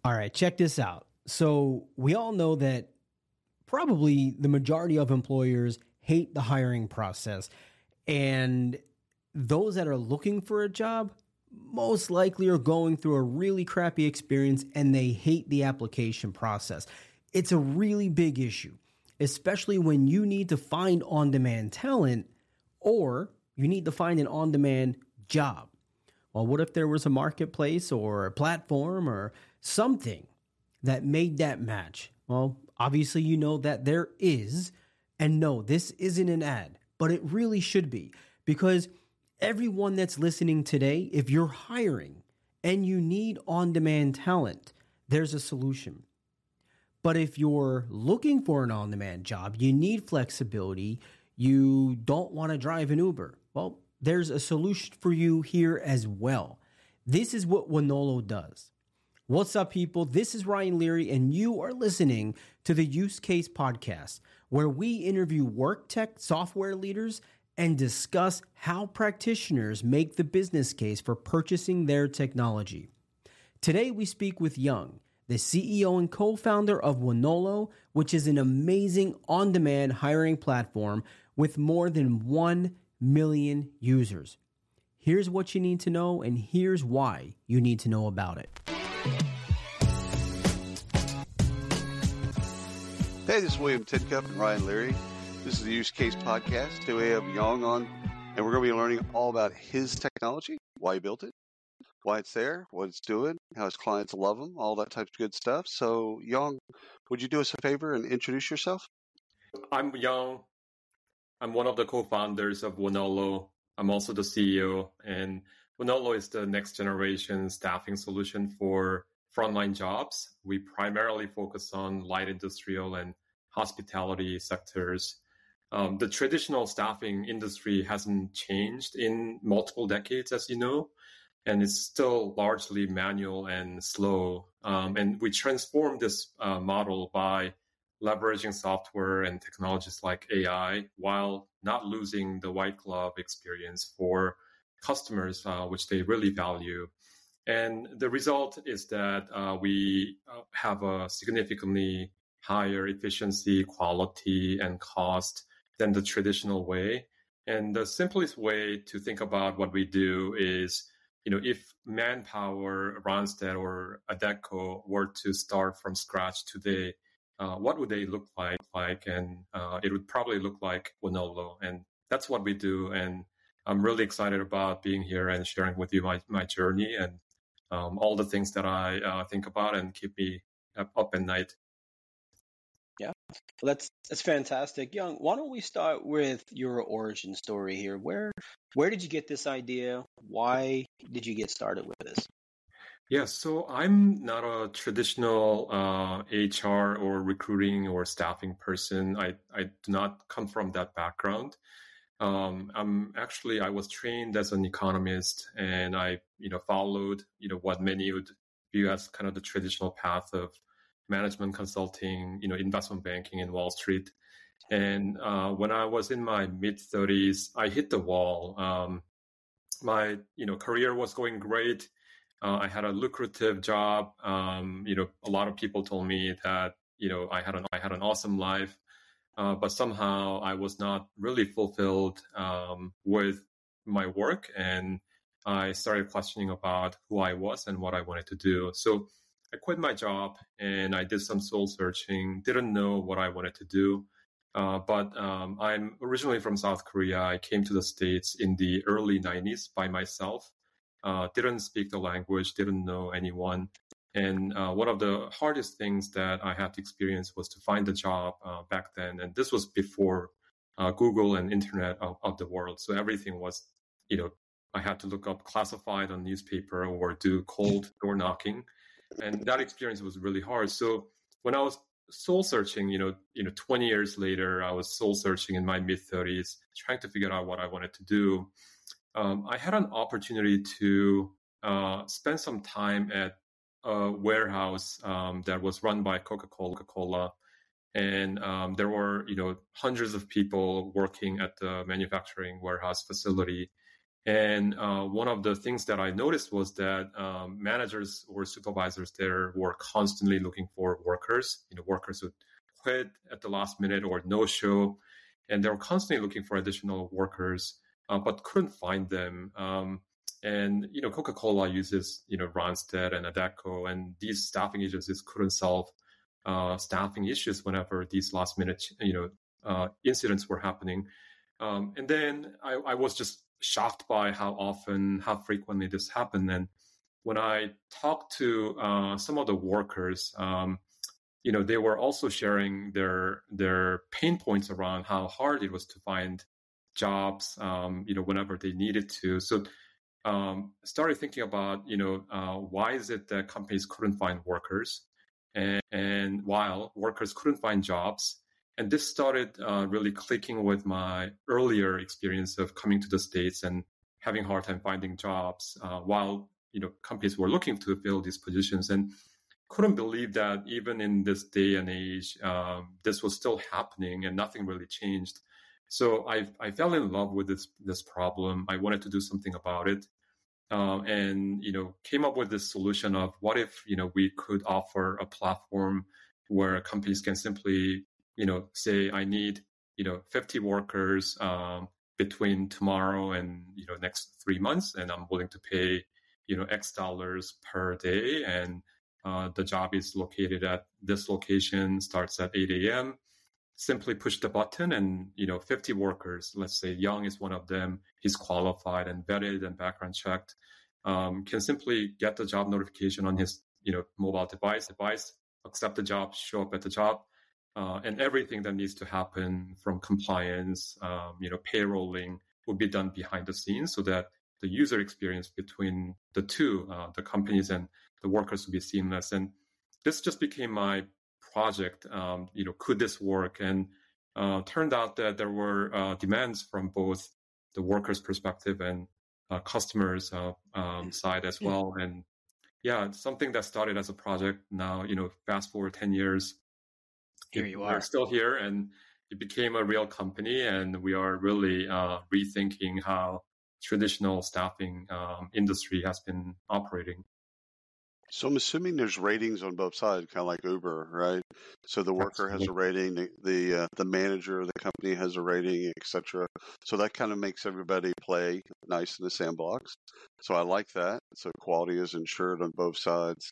All right, check this out. So we all know that probably the majority of employers hate the hiring process. And those that are looking for a job most likely are going through a really crappy experience and they hate the application process. It's a really big issue, especially when you need to find on demand talent or you need to find an on demand job. Well, what if there was a marketplace or a platform or something that made that match? Well, obviously, you know that there is. And no, this isn't an ad, but it really should be because everyone that's listening today, if you're hiring and you need on demand talent, there's a solution. But if you're looking for an on demand job, you need flexibility, you don't want to drive an Uber, well, there's a solution for you here as well. This is what Wonolo does. What's up, people? This is Ryan Leary, and you are listening to the Use Case Podcast, where we interview work tech software leaders and discuss how practitioners make the business case for purchasing their technology. Today, we speak with Young, the CEO and co-founder of Wonolo, which is an amazing on-demand hiring platform with more than 1 million users. Here's what you need to know, and here's why you need to know about it. Hey, this is William Tidcup and Ryan Leary. This is the Use Case Podcast. Today we have Young on, and we're going to be learning all about his technology, why he built it, why it's there, what it's doing, how his clients love him, all that type of good stuff. So, Young, would you do us a favor and introduce yourself? I'm Young. I'm one of the co-founders of Wonolo. I'm also the CEO, and Wonolo is the next generation staffing solution for frontline jobs. We primarily focus on light industrial and hospitality sectors. The traditional staffing industry hasn't changed in multiple decades, as you know, and it's still largely manual and slow. And we transformed this model by leveraging software and technologies like AI while not losing the white glove experience for customers, which they really value. And the result is that we have a significantly higher efficiency, quality, and cost than the traditional way. And the simplest way to think about what we do is, if Manpower, Randstad, or Adecco were to start from scratch today, what would they look like? And it would probably look like Wonolo. And that's what we do. And I'm really excited about being here and sharing with you my journey and all the things that I think about and keep me up at night. Yeah, well, that's fantastic. Young, why don't we start with your origin story here? Where did you get this idea? Why did you get started with this? Yeah, so I'm not a traditional HR or recruiting or staffing person. I do not come from that background. I was trained as an economist, and I, followed, what many would view as kind of the traditional path of management consulting, investment banking in Wall Street. And when I was in my mid-30s, I hit the wall. My, career was going great. I had a lucrative job. A lot of people told me that, I had an awesome life. But somehow I was not really fulfilled with my work, and I started questioning about who I was and what I wanted to do. So I quit my job and I did some soul searching, didn't know what I wanted to do. But I'm originally from South Korea. I came to the States in the early 90s by myself, didn't speak the language, didn't know anyone. And one of the hardest things that I had to experience was to find a job back then. And this was before Google and internet of the world. So everything was, I had to look up classified on newspaper or do cold door knocking. And that experience was really hard. So when I was soul searching, 20 years later, I was soul searching in my mid-30s, trying to figure out what I wanted to do. I had an opportunity to spend some time at a warehouse that was run by Coca-Cola. And there were, hundreds of people working at the manufacturing warehouse facility. And one of the things that I noticed was that managers or supervisors there were constantly looking for workers, workers who quit at the last minute or no show. And they were constantly looking for additional workers, but couldn't find them. And Coca-Cola uses Randstad and Adecco, and these staffing agencies couldn't solve staffing issues whenever these last minute incidents were happening. And then I was just shocked by how frequently this happened. And when I talked to some of the workers, they were also sharing their pain points around how hard it was to find jobs, whenever they needed to. So started thinking about, why is it that companies couldn't find workers, and while workers couldn't find jobs. And this started really clicking with my earlier experience of coming to the States and having a hard time finding jobs while companies were looking to fill these positions, and couldn't believe that even in this day and age, this was still happening and nothing really changed. So I fell in love with this problem. I wanted to do something about it, and came up with this solution of what if we could offer a platform where companies can simply say I need 50 workers between tomorrow and next 3 months, and I'm willing to pay X dollars per day, and the job is located at this location, starts at 8 a.m. Simply push the button, and 50 workers, let's say Young is one of them, he's qualified and vetted and background checked, can simply get the job notification on his mobile device, accept the job, show up at the job. And everything that needs to happen from compliance, payrolling will be done behind the scenes, so that the user experience between the two, the companies and the workers, will be seamless. And this just became my project. Could this work? And turned out that there were demands from both the workers' perspective and customers' side as well. And yeah, it's something that started as a project. Now, fast forward 10 years. Here you are. We're still here, and it became a real company, and we are really rethinking how traditional staffing industry has been operating. So I'm assuming there's ratings on both sides, kind of like Uber, right? So the worker has a rating, the manager of the company has a rating, etc. So that kind of makes everybody play nice in the sandbox. So I like that. So quality is ensured on both sides.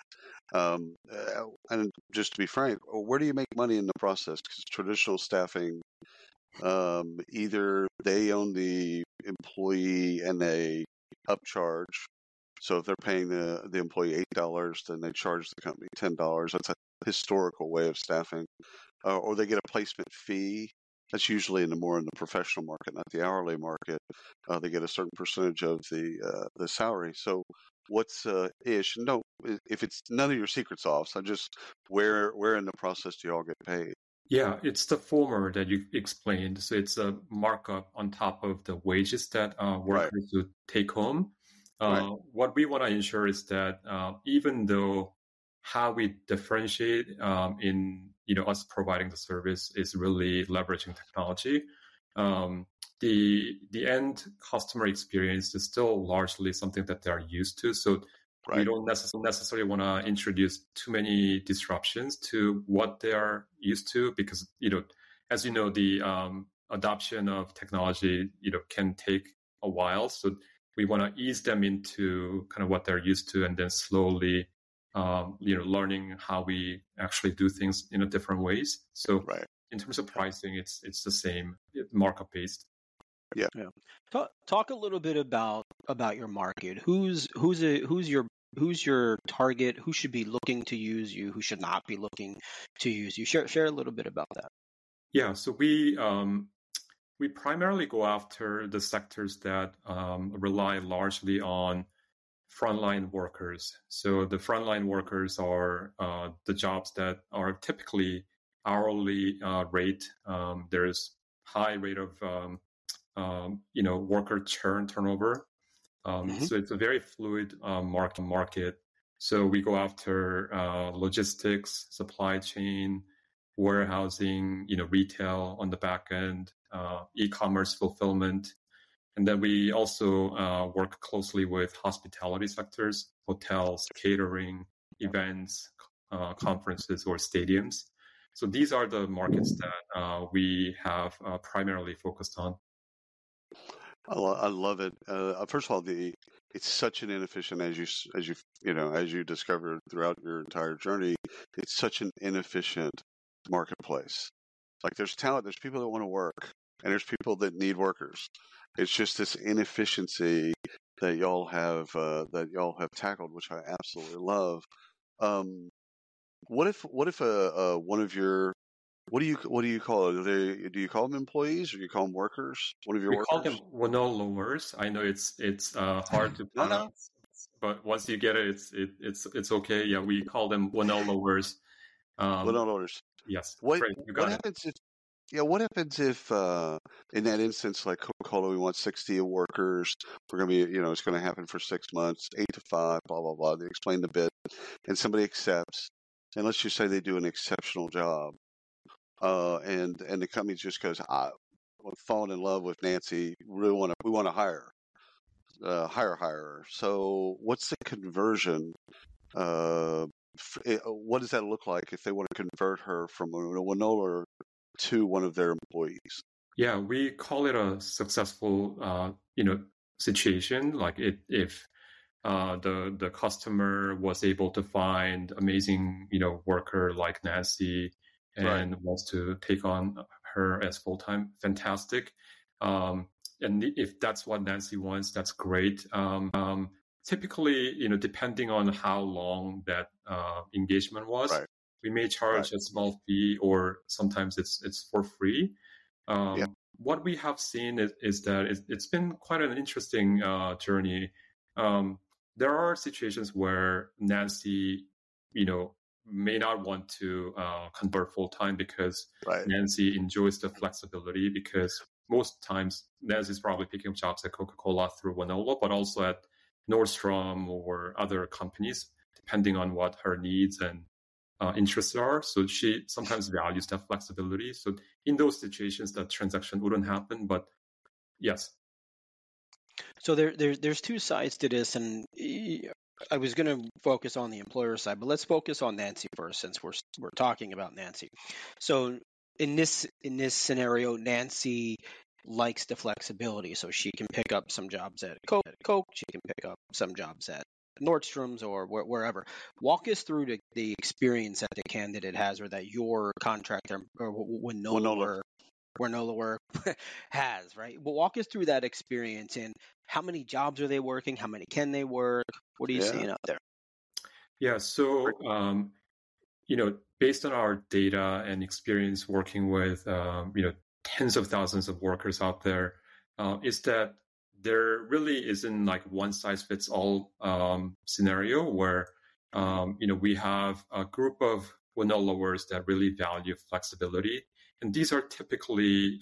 And just to be frank, where do you make money in the process? Because traditional staffing, either they own the employee and they upcharge. So if they're paying the employee $8, then they charge the company $10. That's a historical way of staffing. Or they get a placement fee. That's usually in the professional market, not the hourly market. They get a certain percentage of the salary. So what's ish? No, if it's none of your secret sauce, I just where in the process do you all get paid? Yeah, it's the former that you explained. So it's a markup on top of the wages that workers would take home. What we want to ensure is that even though how we differentiate in us providing the service is really leveraging technology, the end customer experience is still largely something that they're used to. So we don't necessarily want to introduce too many disruptions to what they are used to, because as the adoption of technology can take a while. So we want to ease them into kind of what they're used to, and then slowly learning how we actually do things in a different ways. So in terms of pricing, it's the same, markup based. Yeah. Talk a little bit about your market. Who's your target? Who should be looking to use you? Who should not be looking to use you? Share a little bit about that. Yeah. So we primarily go after the sectors that rely largely on frontline workers. So the frontline workers are the jobs that are typically hourly rate. There's high rate of worker turnover. So it's a very fluid market. So we go after logistics, supply chain, warehousing, retail on the back end, e-commerce fulfillment. And then we also work closely with hospitality sectors, hotels, catering, events, conferences, or stadiums. So these are the markets that we have primarily focused on. I love it. First of all, it's such an inefficient, as you discovered throughout your entire journey. It's such an inefficient marketplace. Like there's talent, there's people that want to work, and there's people that need workers. It's just this inefficiency that y'all have tackled, which I absolutely love. What if one of your what do you call it? Do you call them employees or do you call them workers? One of your We workers? call them Wonoloers. I know it's hard to No, pronounce, but once you get it, it's okay. Yeah, we call them Wonoloers. Wonoloers. Yes, What great. You what got it. happens if what happens if in that instance, like Coca-Cola, we want 60 workers. We're gonna be, it's gonna happen for 6 months, 8 to 5, blah blah blah. They explain the bit, and somebody accepts, and let's just say they do an exceptional job, and the company just goes, I'm falling in love with Nancy. We want to hire her. So what's the conversion? What does that look like if they want to convert her from a Wonoler to one of their employees? Yeah, we call it a successful, situation. Like if the customer was able to find amazing, worker like Nancy and wants to take on her as full-time, fantastic. And if that's what Nancy wants, that's great. Typically, depending on how long that engagement was, we may charge a small fee, or sometimes it's for free. What we have seen is that it's been quite an interesting journey. There are situations where Nancy, may not want to convert full time because Nancy enjoys the flexibility, because most times Nancy's probably picking up jobs at Coca-Cola through Wonola, but also at Nordstrom or other companies, depending on what her needs and interests are. So she sometimes values that flexibility. So in those situations, that transaction wouldn't happen. But yes. So there's two sides to this, and I was going to focus on the employer side, but let's focus on Nancy first, since we're talking about Nancy. So in this scenario, Nancy likes the flexibility, so she can pick up some jobs at Coke, she can pick up some jobs at Nordstrom's or wherever. Walk us through the experience that the candidate has, or that your contractor or Wonola has, right? But walk us through that experience, and how many jobs are they working? How many can they work? What are you seeing out there? Yeah, so based on our data and experience working with tens of thousands of workers out there, is that there really isn't like one size fits all scenario where we have a group of Wonoloers that really value flexibility, and these are typically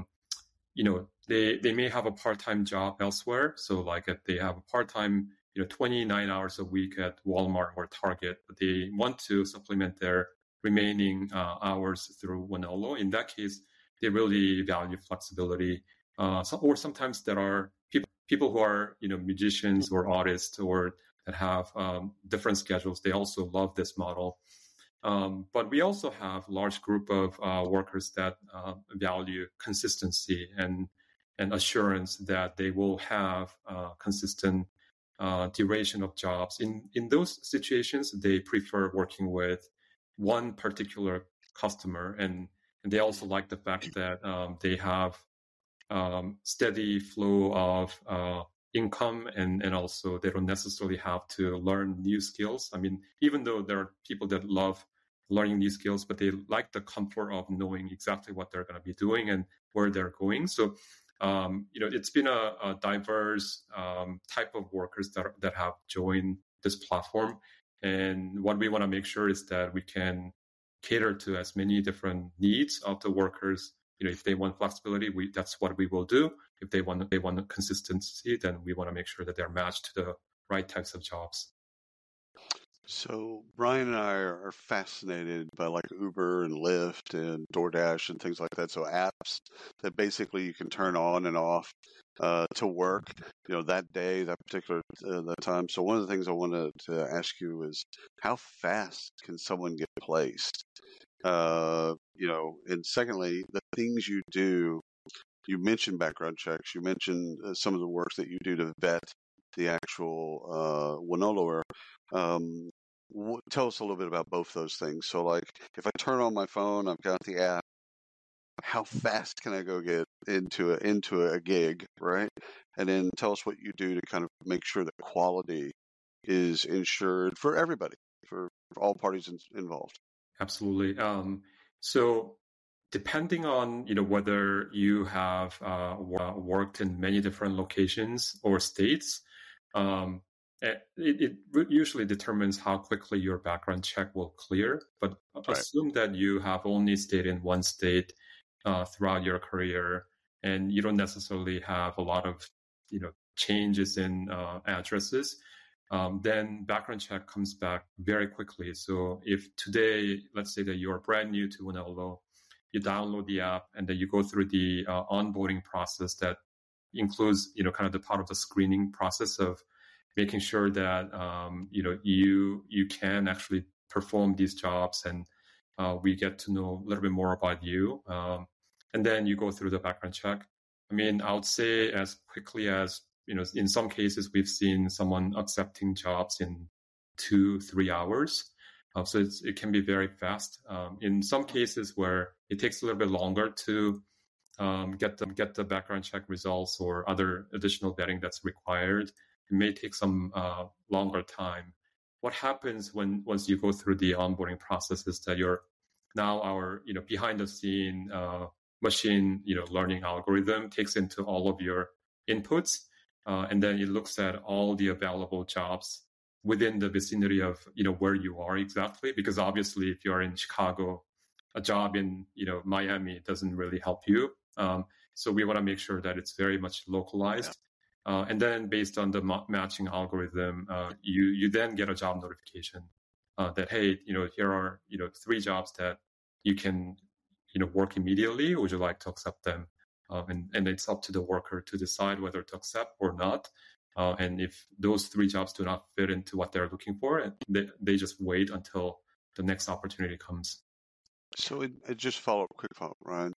they may have a part-time job elsewhere. So like if they have a part-time 29 hours a week at Walmart or Target, but they want to supplement their remaining hours through Wonolo. In that case, they really value flexibility. Or sometimes there are people who are musicians or artists or that have different schedules. They also love this model. But we also have a large group of workers that value consistency and assurance that they will have consistent duration of jobs. In those situations, they prefer working with one particular customer, and they also like the fact that they have steady flow of income, and also they don't necessarily have to learn new skills. I mean, even though there are people that love learning new skills, but they like the comfort of knowing exactly what they're going to be doing and where they're going. So it's been a diverse type of workers that have joined this platform. And what we want to make sure is that we can cater to as many different needs of the workers. If they want flexibility, that's what we will do. If they want consistency, then we want to make sure that they're matched to the right types of jobs. So Brian and I are fascinated by like Uber and Lyft and DoorDash and things like that. So apps that basically you can turn on and off to work, that day, that particular that time. So one of the things I wanted to ask you is, how fast can someone get placed? And secondly, the things you do. You mentioned background checks. You mentioned some of the work that you do to vet the actual Wonoloer. Tell us a little bit about both those things. So, like, if I turn on my phone, I've got the app. How fast can I go get into a gig, right? And then tell us what you do to kind of make sure that quality is ensured for everybody, for all parties involved. Absolutely. So depending on whether you have worked in many different locations or states, it usually determines how quickly your background check will clear. But assume that you have only stayed in one state throughout your career, and you don't necessarily have a lot of changes in addresses. Then background check comes back very quickly. So if today, let's say that you're brand new to Wonolo, you download the app and then you go through the onboarding process that includes, kind of the part of the screening process of making sure that, you can actually perform these jobs, and we get to know a little bit more about you. And then you go through the background check. I mean, I would say as quickly as, in some cases, we've seen someone accepting jobs in 2-3 hours. So it can be very fast. In some cases where it takes a little bit longer to get the background check results or other additional vetting that's required, it may take some longer time. What happens once you go through the onboarding process is that our behind the scene machine learning algorithm takes into all of your inputs, and then it looks at all the available jobs within the vicinity of where you are exactly, because obviously if you're in Chicago, a job in Miami doesn't really help you. So we want to make sure that it's very much localized. And then based on the matching algorithm, you then get a job notification that, hey, here are 3 jobs that you can work immediately. Would you like to accept them? And it's up to the worker to decide whether to accept or not. And if those 3 jobs do not fit into what they're looking for, they just wait until the next opportunity comes. So just quick follow up, Ryan.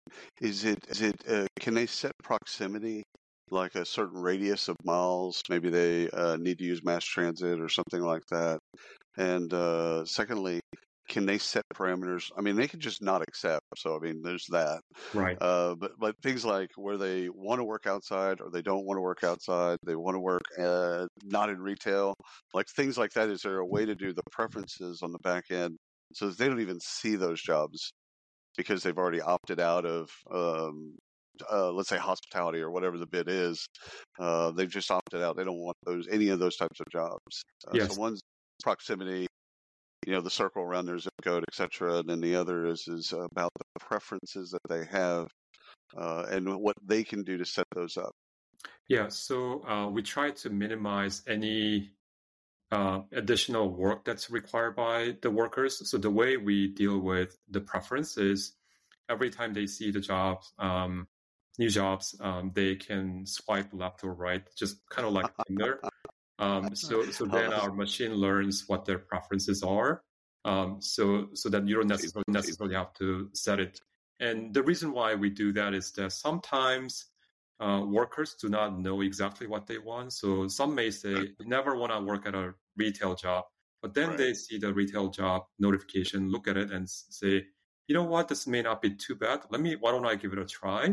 Can they set proximity, like a certain radius of miles? Maybe they need to use mass transit or something like that. And secondly, can they set parameters? I mean, they could just not accept. So, I mean, there's that. Right. But things like where they want to work outside or they don't want to work outside, they want to work not in retail, like things like that. Is there a way to do the preferences on the back end so that they don't even see those jobs because they've already opted out of, let's say, hospitality or whatever the bid is? They've just opted out. They don't want any of those types of jobs. Yes. So one's proximity, the circle around their zip code, et cetera. And then the other is about the preferences that they have and what they can do to set those up. Yeah, so we try to minimize any additional work that's required by the workers. So the way we deal with the preference is every time they see the jobs, new jobs, they can swipe left or right, just kind of like Tinder. So then our machine learns what their preferences are, so that you don't necessarily have to set it. And the reason why we do that is that sometimes workers do not know exactly what they want. So some may say, never want to work at a retail job, but then they see the retail job notification, look at it and say, you know what, this may not be too bad. Why don't I give it a try?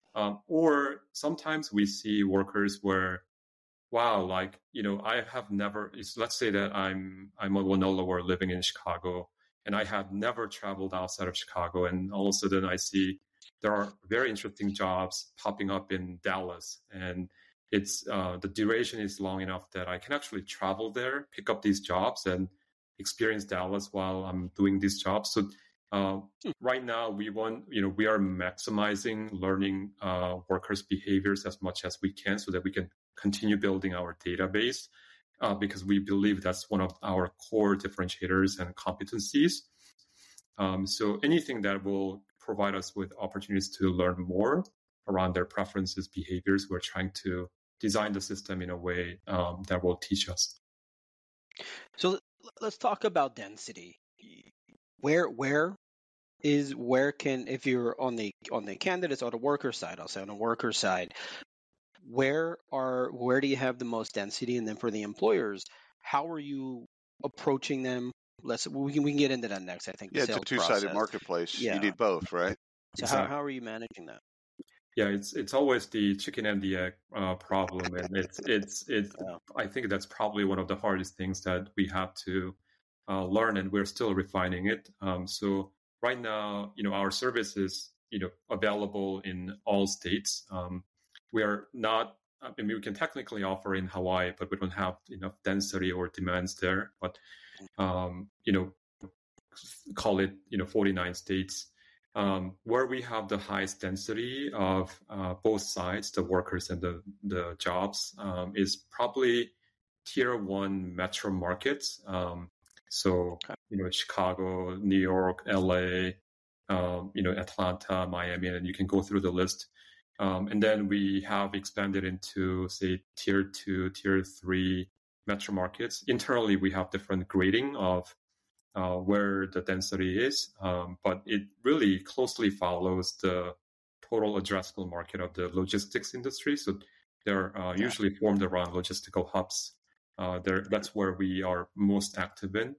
Or sometimes we see workers where, wow, I have never, let's say that I'm a Wonoloer living in Chicago and I have never traveled outside of Chicago. And all of a sudden I see there are very interesting jobs popping up in Dallas, and it's the duration is long enough that I can actually travel there, pick up these jobs and experience Dallas while I'm doing these jobs. So right now we are maximizing learning workers' behaviors as much as we can so that we can continue building our database, because we believe that's one of our core differentiators and competencies. So anything that will provide us with opportunities to learn more around their preferences, behaviors. We're trying to design the system in a way that will teach us. So let's talk about density. Where can, if you're on the candidates or the worker side, I'll say on the worker side, where do you have the most density? And then for the employers, how are you approaching them? We can get into that next. I think Yeah, the it's a sales two-sided process. marketplace. Yeah. You need both, right? So Exactly. how are you managing that? Yeah, it's always the chicken and the egg problem, and it's Yeah. I think that's probably one of the hardest things that we have to learn, and we're still refining it. So right now, our service is available in all states. We are not. I mean, we can technically offer in Hawaii, but we don't have enough density or demands there. But call it 49 states. Where we have the highest density of both sides, the workers and the jobs, is probably tier 1 metro markets. So, Chicago, New York, LA, Atlanta, Miami, and you can go through the list. And then we have expanded into, say, tier 2, tier 3 metro markets. Internally, we have different grading of where the density is, but it really closely follows the total addressable market of the logistics industry. So they're usually formed around logistical hubs. That's where we are most active in.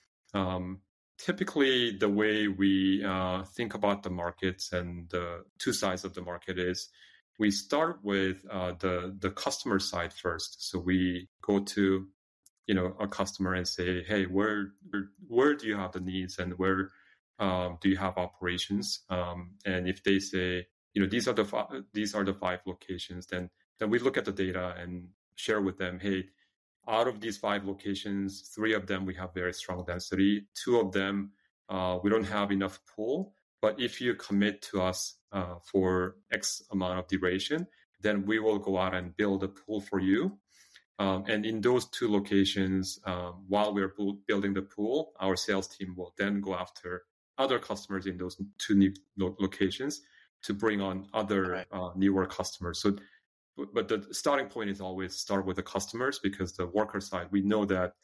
Typically, the way we think about the markets and the two sides of the market is we start with the customer side first. So we go to a customer and say, hey, where do you have the needs, and where do you have operations? And if they say, these are the 5 locations, then we look at the data and share with them, hey, out of these 5 locations, 3 of them we have very strong density, 2 of them we don't have enough pool. But if you commit to us for X amount of duration, then we will go out and build a pool for you. And in those 2 locations, while we're building the pool, our sales team will then go after other customers in those 2 new locations to bring on other newer customers. So, but the starting point is always start with the customers, because the worker side, we know that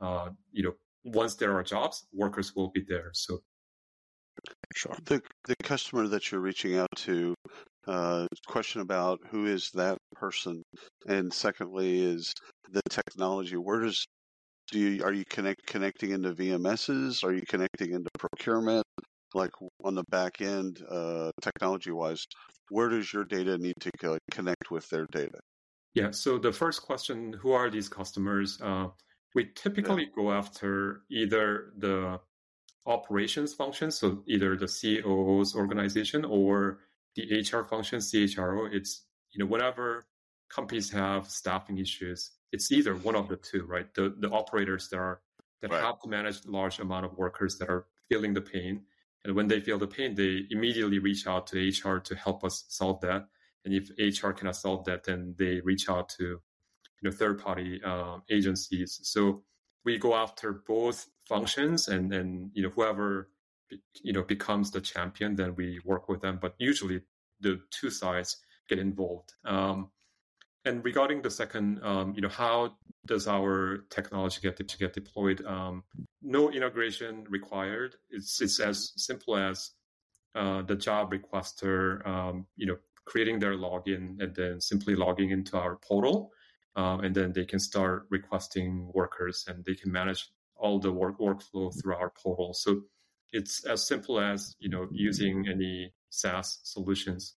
once there are jobs, workers will be there. So, sure. The customer that you're reaching out to, question about who is that person, and secondly is the technology. Where are you connecting into VMSs? Are you connecting into procurement? Like on the back end, technology wise, where does your data need to connect with their data? Yeah. So the first question, who are these customers? We typically go after either the operations function, so either the COO's organization or the HR function, CHRO. It's, whenever companies have staffing issues, it's either one of the 2, right? The operators that have to manage a large amount of workers that are feeling the pain. And when they feel the pain, they immediately reach out to HR to help us solve that. And if HR cannot solve that, then they reach out to third-party agencies. So we go after both functions, and then whoever becomes the champion, then we work with them. But usually the 2 sides get involved. And regarding the second, how does our technology get deployed? No integration required. It's as simple as the job requester, creating their login and then simply logging into our portal. And then they can start requesting workers, and they can manage all the workflow through our portal. So it's as simple as using any SaaS solutions.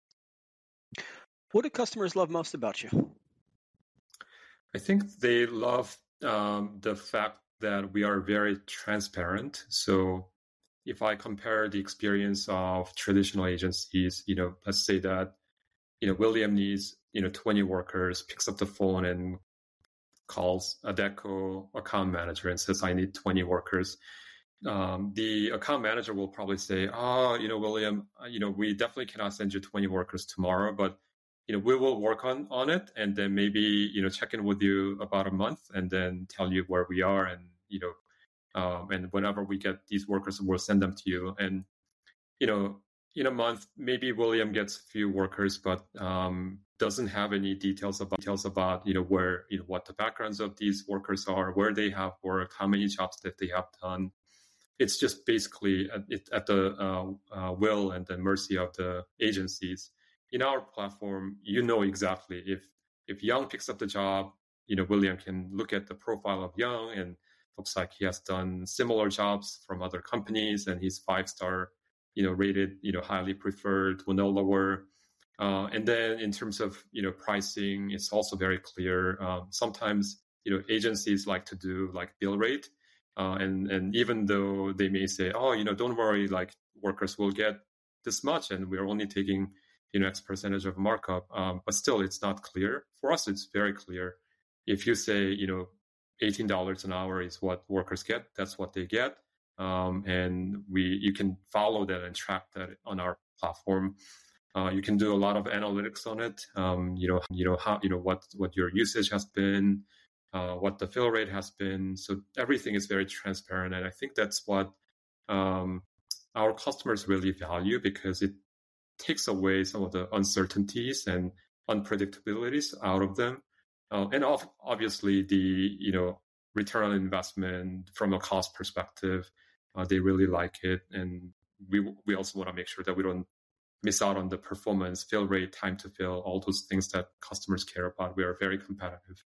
What do customers love most about you? I think they love the fact that we are very transparent. So if I compare the experience of traditional agencies, let's say that William needs 20 workers, picks up the phone and calls Adecco account manager and says, I need 20 workers. The account manager will probably say, William, we definitely cannot send you 20 workers tomorrow, but we will work on it, and then maybe check in with you about a month and then tell you where we are, and and whenever we get these workers, we'll send them to you. And in a month, maybe William gets a few workers, but doesn't have any details about where what the backgrounds of these workers are, where they have worked, how many jobs that they have done. It's just basically at the will and the mercy of the agencies. In our platform, exactly if Young picks up the job, William can look at the profile of Young and looks like he has done similar jobs from other companies and he's 5-star, rated, highly preferred, no lower. And then in terms of, pricing, it's also very clear. Sometimes, agencies like to do like bill rate. And even though they may say, oh, don't worry, like workers will get this much and we're only taking, X percentage of markup. But still, it's not clear. For us, it's very clear. If you say, $18 an hour is what workers get, that's what they get. And you can follow that and track that on our platform. You can do a lot of analytics on it. What your usage has been, what the fill rate has been. So everything is very transparent, and I think that's what our customers really value because it takes away some of the uncertainties and unpredictabilities out of them. And obviously, the return on investment from a cost perspective, they really like it, and we also want to make sure that we don't miss out on the performance, fill rate, time to fill, all those things that customers care about. We are very competitive.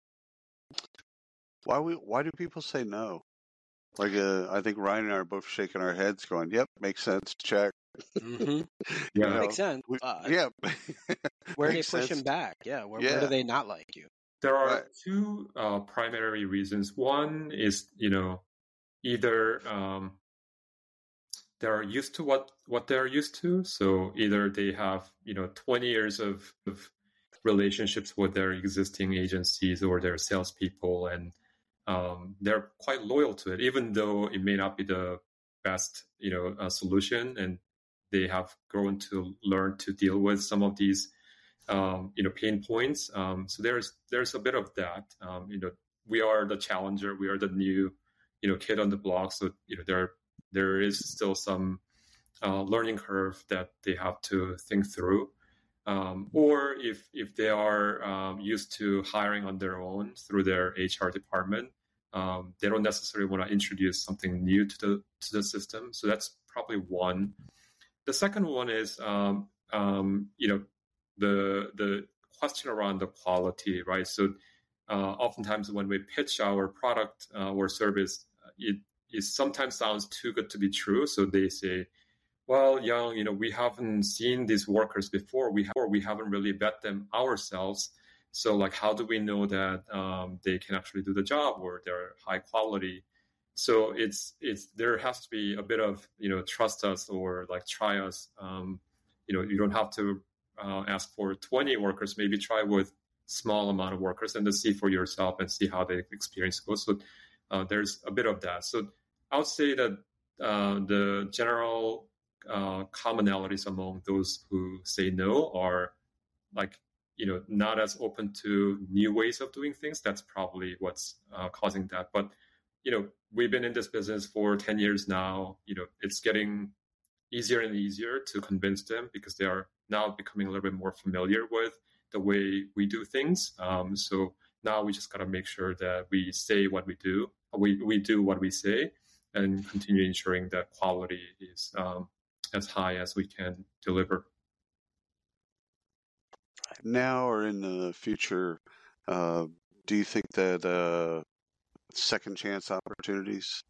Why do people say no? Like I think Ryan and I are both shaking our heads, going, "Yep, makes sense. Check." Mm-hmm. Yeah, makes sense. Yeah. Where are they pushing back? Yeah. Where do they not like you? There are two primary reasons. One is, either they're used to what they're used to. So either they have, 20 years of relationships with their existing agencies or their salespeople, and they're quite loyal to it, even though it may not be the best, solution, and they have grown to learn to deal with some of these, pain points. So there's a bit of that. We are the challenger, we are the new, kid on the block. So there is still some learning curve that they have to think through. Or if they are used to hiring on their own through their HR department, they don't necessarily want to introduce something new to the system. So that's probably one. The second one is the question around the quality, right? So oftentimes when we pitch our product or service, it sometimes sounds too good to be true. So they say, well, Young, we haven't seen these workers before. We haven't really vet them ourselves. So like, how do we know that they can actually do the job or they're high quality? So there has to be a bit of, trust us or like try us. You don't have to ask for 20 workers, maybe try with small amount of workers and then see for yourself and see how the experience goes. So there's a bit of that. So I would say that the general commonalities among those who say no are like, not as open to new ways of doing things. That's probably what's causing that. But, we've been in this business for 10 years now. It's getting easier and easier to convince them because they are now becoming a little bit more familiar with the way we do things. So now we just got to make sure that we say what we do, we do what we say, and continue ensuring that quality is as high as we can deliver. Now or in the future, do you think that second chance opportunities,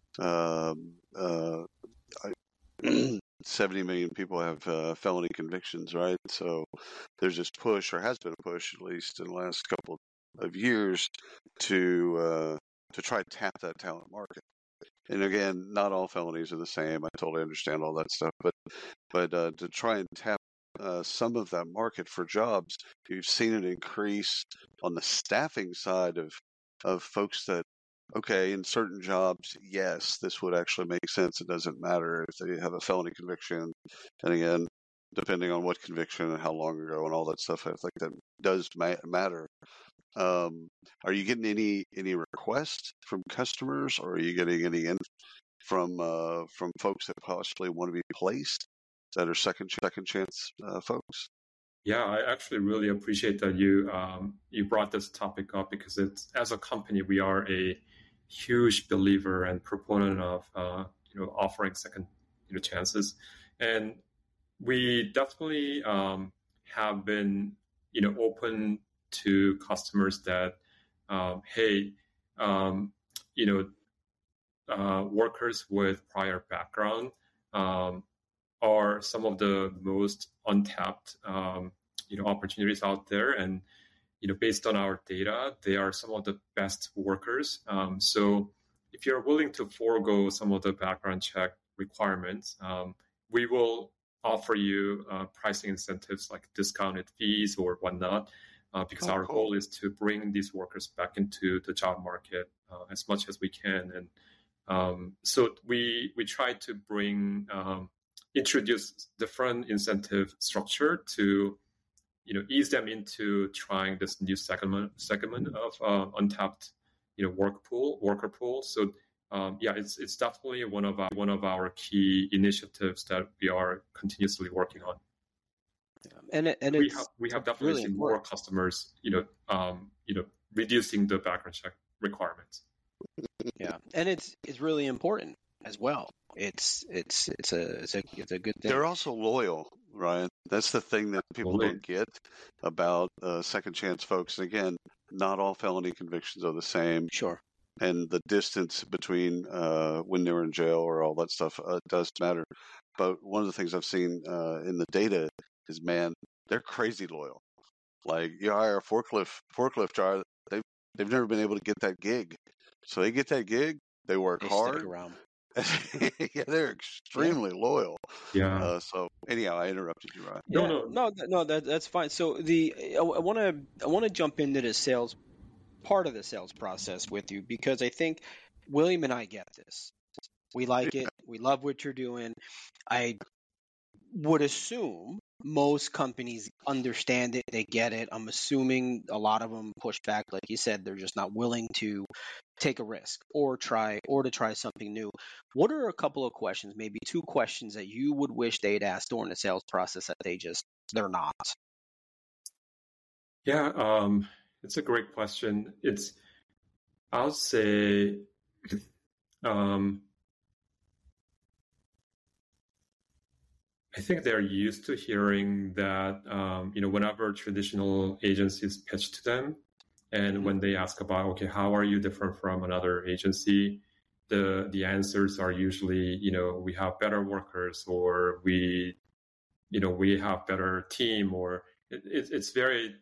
70 million people have felony convictions, right? So there's this push, or has been a push, at least in the last couple of years, to try to tap that talent market. And again, not all felonies are the same. I totally understand all that stuff, but to try and tap some of that market for jobs, you've seen it increase on the staffing side of folks that, okay, in certain jobs, yes, this would actually make sense. It doesn't matter if they have a felony conviction. And again, depending on what conviction and how long ago and all that stuff, I think that does matter. Are you getting any requests from customers, or are you getting any from folks that possibly want to be placed that are second chance folks? Yeah, I actually really appreciate that you brought this topic up, because it's, as a company, we are a huge believer and proponent of offering second chances, and we definitely have been open to customers that hey, workers with prior background are some of the most untapped opportunities out there, and based on our data, they are some of the best workers. So if you're willing to forego some of the background check requirements, we will offer you pricing incentives like discounted fees or whatnot, because our goal is to bring these workers back into the job market as much as we can. And so we try to introduce different incentive structure to ease them into trying this new segment of untapped worker pool. So it's definitely one of our key initiatives that we are continuously working on. And we have definitely really seen important. more customers reducing the background check requirements. Yeah, and it's really important as well. It's a good thing. They're also loyal, Ryan. That's the thing that people don't get about second chance folks. And again, not all felony convictions are the same. Sure. And the distance between when they were in jail or all that stuff does matter. But one of the things I've seen in the data is, man, they're crazy loyal. Like, you hire a forklift driver, they've never been able to get that gig. So they get that gig, they work hard. Stick around. Yeah, they're extremely loyal. Yeah. So anyhow, I interrupted you, Ryan. No, that's fine. So I want to jump into the sales part of the sales process with you, because I think William and I get this. We like it. We love what you're doing. I would assume most companies understand it. They get it. I'm assuming a lot of them push back. Like you said, they're just not willing to take a risk or to try something new. What are a couple of questions, maybe 2 questions, that you would wish they'd ask during the sales process that they're not? Yeah, it's a great question. I'll say, I think they're used to hearing that, whenever traditional agencies pitch to them, and when they ask about, okay, how are you different from another agency? The answers are usually, we have better workers, or we have better team, or it's very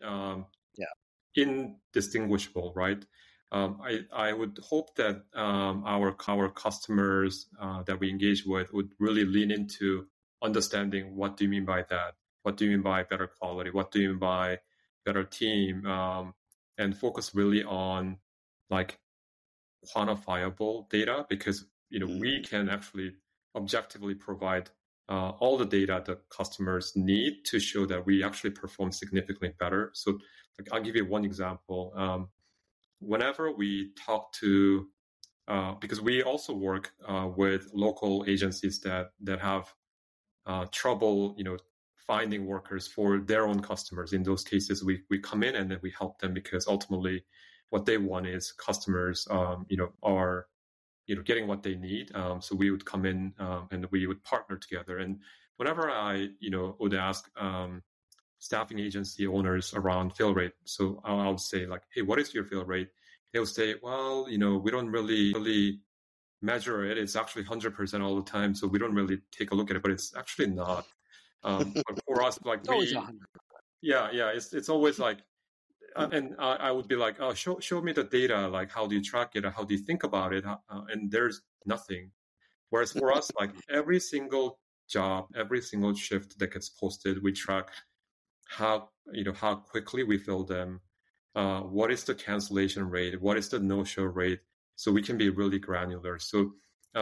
indistinguishable, right? I would hope that our customers that we engage with would really lean into understanding, what do you mean by that? What do you mean by better quality? What do you mean by better team? And focus really on like quantifiable data, because we can actually objectively provide all the data the customers need to show that we actually perform significantly better. So I'll give you one example. Whenever we talk to, because we also work with local agencies that have trouble, finding workers for their own customers. In those cases, we come in and then we help them, because ultimately what they want is customers, are getting what they need. So we would come in and we would partner together. And whenever I, would ask staffing agency owners around fill rate, so I would say like, hey, what is your fill rate? They would say, well, we don't really measure it. It's actually 100% all the time, so we don't really take a look at it. But it's actually not. But for us, like, it's always 100%. It's always like. And I would be like, oh, show me the data. Like, how do you track it? How do you think about it? And there's nothing. Whereas for us, like, every single job, every single shift that gets posted, we track how quickly we fill them. What is the cancellation rate? What is the no-show rate? So we can be really granular. So,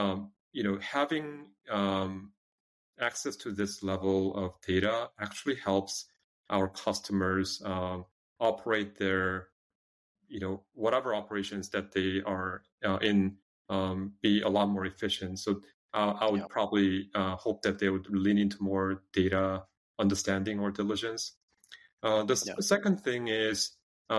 having access to this level of data actually helps our customers operate their, whatever operations that they are in, be a lot more efficient. So I would probably hope that they would lean into more data understanding or diligence. The second thing is,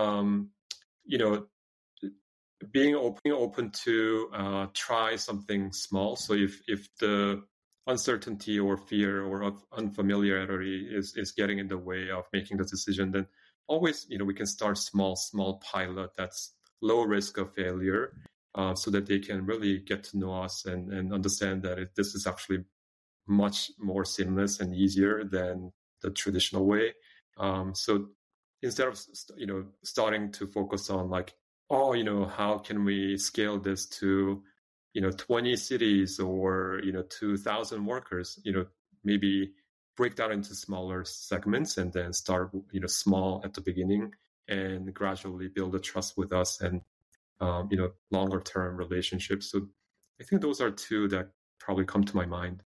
being open to try something small. So if the uncertainty or fear or unfamiliarity is getting in the way of making the decision, then always, we can start small pilot that's low risk of failure, so that they can really get to know us and understand that this is actually much more seamless and easier than the traditional way. So instead of starting to focus on like, how can we scale this to 20 cities or 2,000 workers, maybe break that into smaller segments and then start small at the beginning and gradually build a trust with us and longer term relationships. So I think those are two that probably come to my mind.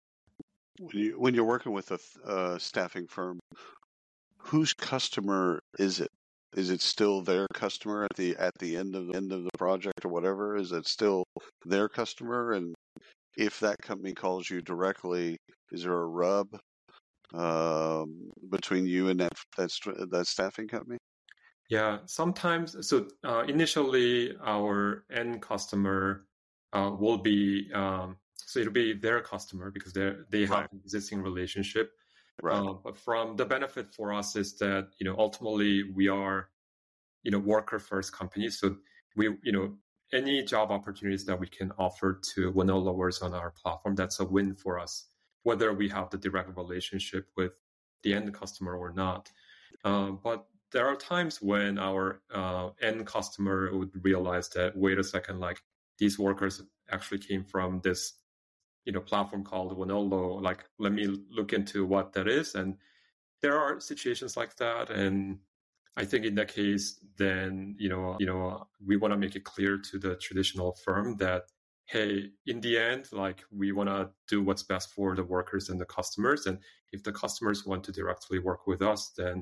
When you're working with a staffing firm, whose customer is it? Is it still their customer at the end of the project or whatever? Is it still their customer? And if that company calls you directly, is there a rub between you and that staffing company? Yeah, sometimes. So initially, our end customer will be so it'll be their customer because they have an existing relationship. Right. But from the benefit for us is that ultimately we are worker first company. So we any job opportunities that we can offer to Winnow on our platform, that's a win for us, whether we have the direct relationship with the end customer or not. But there are times when our end customer would realize that, wait a second, like these workers actually came from this platform called Winnow. Like, let me look into what that is. And there are situations like that. And I think in that case, then we want to make it clear to the traditional firm that, hey, in the end, like we want to do what's best for the workers and the customers. And if the customers want to directly work with us, then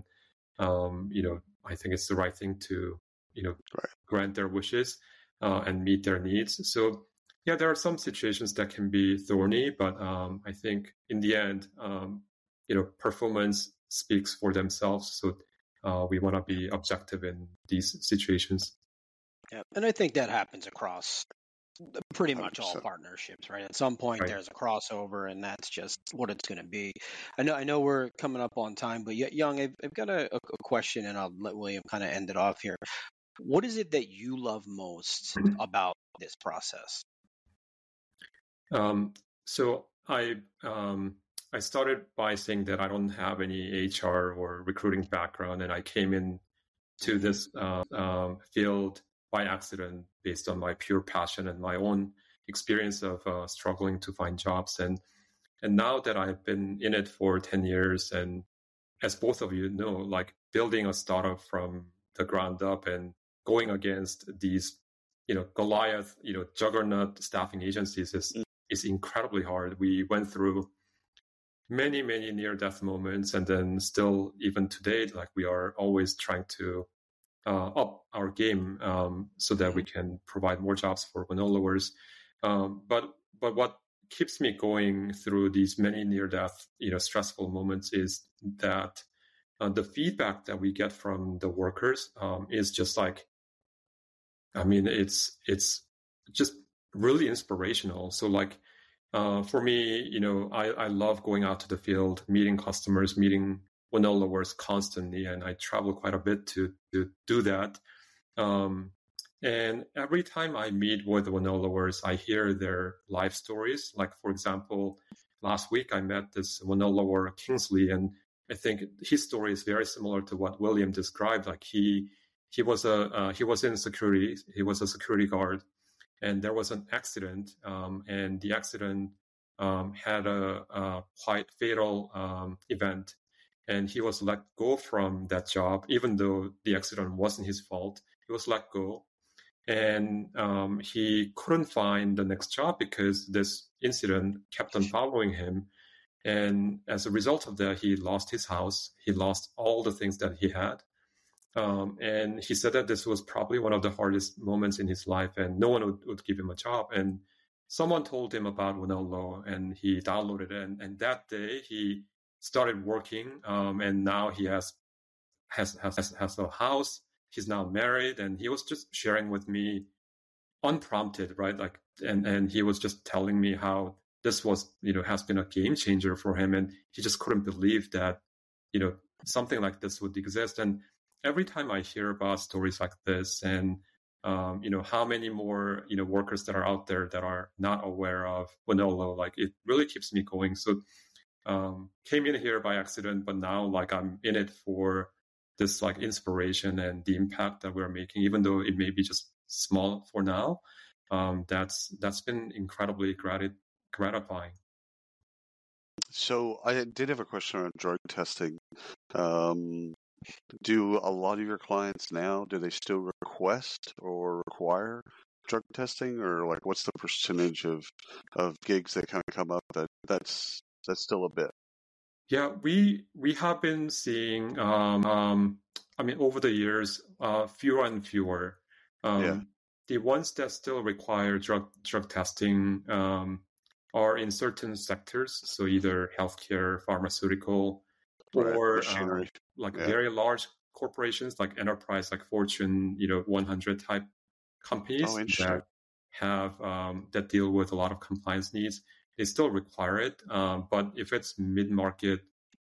I think it's the right thing to grant their wishes and meet their needs. So yeah, there are some situations that can be thorny, but I think in the end, performance speaks for themselves. So we want to be objective in these situations. Yeah, and I think that happens across pretty much all partnerships, right? At some point, there's a crossover, and that's just what it's going to be. I know we're coming up on time, but Young, I've got a question, and I'll let William kind of end it off here. What is it that you love most about this process? So I started by saying that I don't have any HR or recruiting background, and I came in to this field by accident based on my pure passion and my own experience of struggling to find jobs. And now that I've been in it for 10 years, and as both of you know, like building a startup from the ground up and going against these, Goliath, juggernaut staffing agencies is incredibly hard. We went through many near-death moments, and then still, even today, like we are always trying to up our game so that we can provide more jobs for Winnow. But what keeps me going through these many near-death, stressful moments is that the feedback that we get from the workers is just like, I mean, it's just really inspirational. So like, for me, I love going out to the field, meeting customers, meeting Winnow constantly, and I travel quite a bit to do that. And every time I meet with Winnow, I hear their life stories. Like, for example, last week I met this Winnow Kingsley, and I think his story is very similar to what William described. Like he was in security. He was a security guard, and there was an accident, and the accident had a quite fatal event, and he was let go from that job, even though the accident wasn't his fault. He was let go, and he couldn't find the next job because this incident kept on following him. And as a result of that, he lost his house. He lost all the things that he had. And he said that this was probably one of the hardest moments in his life, and no one would give him a job. And someone told him about Wonolo, and he downloaded it. And that day he started working, and now he has a house. He's now married, and he was just sharing with me unprompted, right? Like, and he was just telling me how this was, has been a game changer for him, and he just couldn't believe that, something like this would exist. And every time I hear about stories like this, and how many more workers that are out there that are not aware of Wonolo, like it really keeps me going. So came in here by accident, but now like I'm in it for this like inspiration and the impact that we're making, even though it may be just small for now. That's been incredibly gratifying. So I did have a question on drug testing. Do a lot of your clients now, do they still request or require drug testing, or like what's the percentage of gigs that kind of come up that's still a bit? Yeah, we have been seeing, over the years, fewer and fewer. The ones that still require drug testing are in certain sectors, so either healthcare, pharmaceutical, or very large corporations like enterprise, like Fortune 100 type companies that have that deal with a lot of compliance needs. They still require it, but if it's mid-market,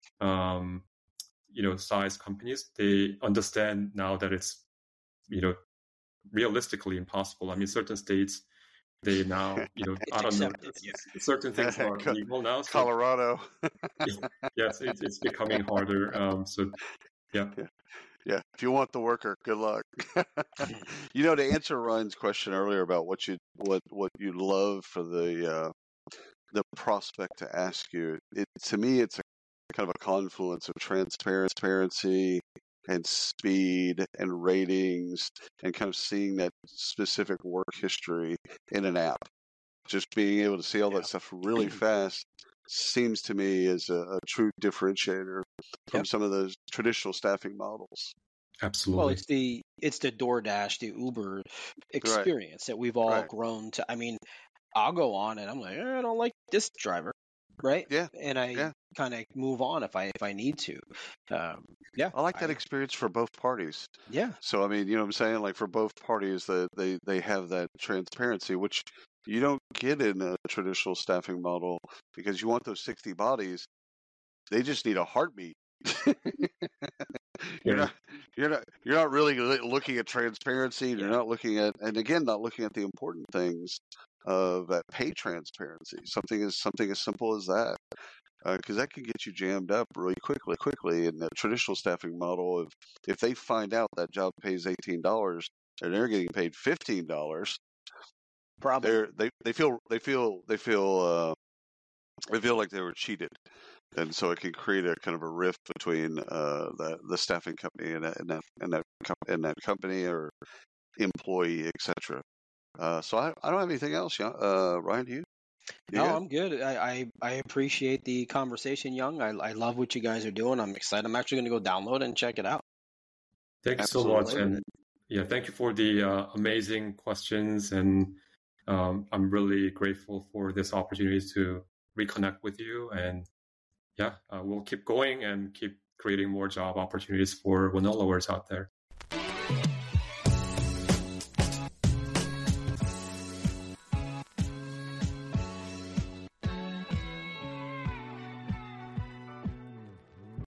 size companies, they understand now that it's, realistically impossible. I mean, certain states, they now, I don't know, certain things are legal now. So, Colorado. Yes, it's becoming harder. Yeah. If you want the worker, good luck. To answer Ryan's question earlier about what you love for the prospect to ask you, to me, it's a kind of a confluence of transparency and speed and ratings and kind of seeing that specific work history in an app. Just being able to see all that stuff really fast seems to me as a true differentiator from some of those traditional staffing models. Absolutely. Well, it's the DoorDash, the Uber experience that we've all grown to. I mean, I'll go on and I'm like, I don't like this driver, right? Yeah. And I kind of move on if I need to. I like that experience for both parties. Yeah. So I mean, you know what I'm saying? Like for both parties, that they have that transparency, which you don't get in a traditional staffing model, because you want those 60 bodies. They just need a heartbeat. You're not really looking at transparency. You're not looking at, and again, not looking at the important things of that pay transparency. Something as simple as that, because that can get you jammed up really quickly. In the traditional staffing model, if they find out that job pays $18 and they're getting paid $15, probably they feel like they were cheated. And so it can create a kind of a rift between the staffing company and that company or employee, etc. So I don't have anything else. Ryan, do you? No, I'm good. I appreciate the conversation, Young. I love what you guys are doing. I'm excited. I'm actually going to go download and check it out. Thank you so much, and thank you for the amazing questions. And I'm really grateful for this opportunity to reconnect with you. And we'll keep going and keep creating more job opportunities for Wonoloers out there.